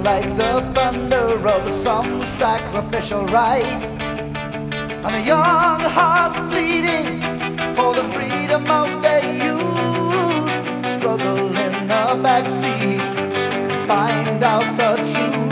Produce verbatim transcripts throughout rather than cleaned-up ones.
like the thunder of some sacrificial rite, and the young hearts bleeding for the freedom of their youth struggle in the backseat, find out the truth.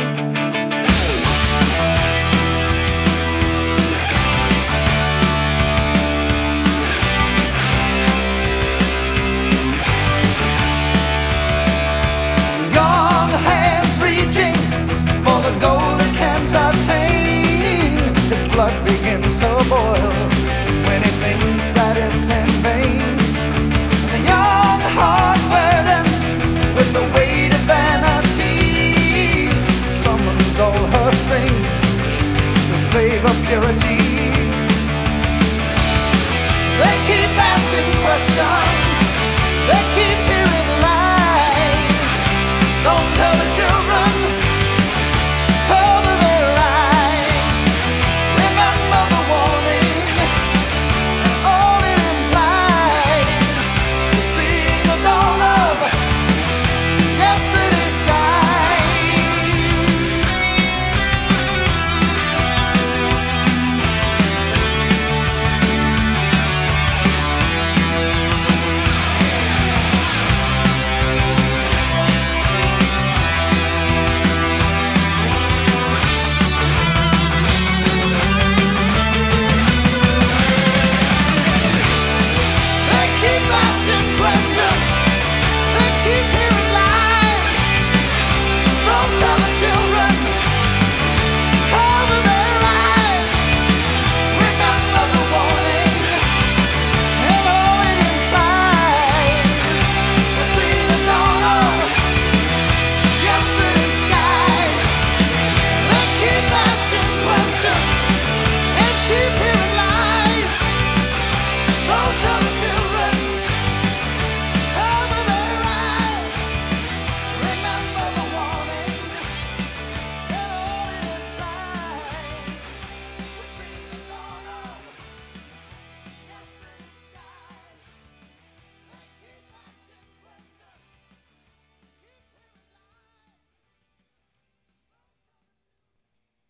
The goal that can't attain, his blood begins to boil when he thinks that it's in vain. The young heart burdened with the weight of vanity summons all her strength to save her purity. They keep asking questions.